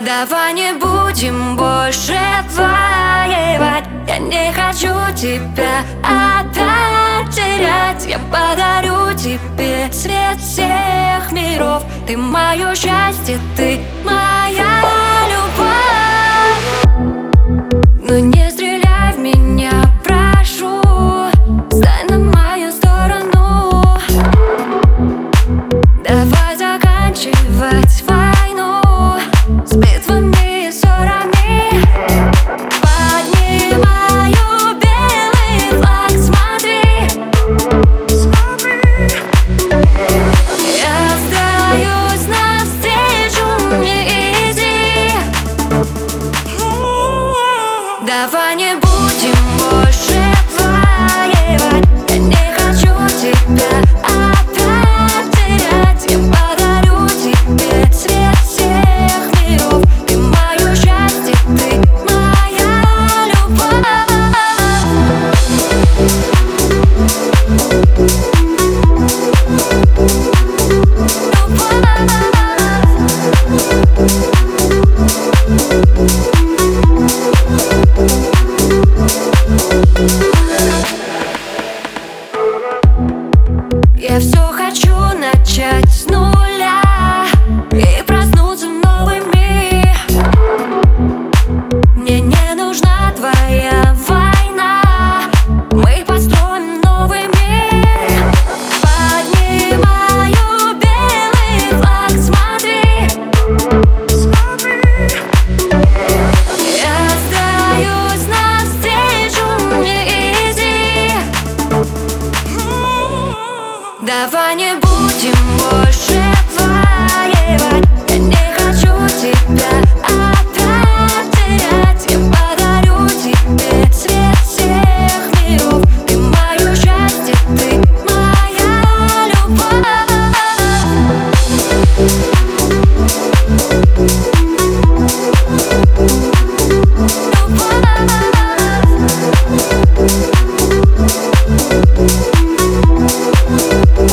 Давай не будем больше воевать. Я не хочу тебя опять терять. Я подарю тебе цвет всех миров. Ты мое счастье, ты моя любовь. Но не стреляй в меня, прошу. Встань на мою сторону. Давай заканчивать войну с битвами и ссорами. Поднимаю белый флаг, смотри. Я сдаюсь навстречу, не иди. Давай не будем больше воевать. Я не хочу тебя опять терять. Я подарю тебе цвет всех миров. Ты мое счастье, ты моя любовь. Я все хочу начать с нуля и проснуться в новый мир. Мне не нужна твоя война. Мы построим новый мир. Поднимаю белый флаг, смотри. Я сдаюсь навстречу, не иди. Давай не будем больше воевать. Я не хочу тебя опять терять. Я подарю тебе цвет всех миров. Ты мое счастье, ты моя любовь. Любовь.